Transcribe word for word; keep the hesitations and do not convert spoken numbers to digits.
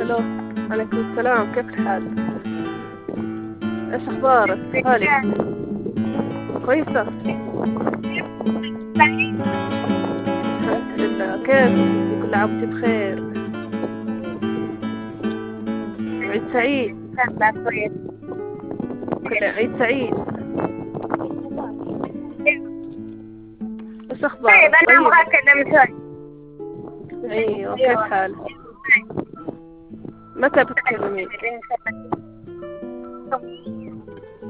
الو. عليكم السلام، كيف الحال؟ ايش اخبارك؟ هالي كويسة؟ الحمد لله. كيف كل عام وانت بخير؟ عيد سعيد. كل عيد سعيد. ايش اخبارك؟ طيب انا ابغى اكلم شوي. ايوه، كيف حالك؟ متى بتكلمين؟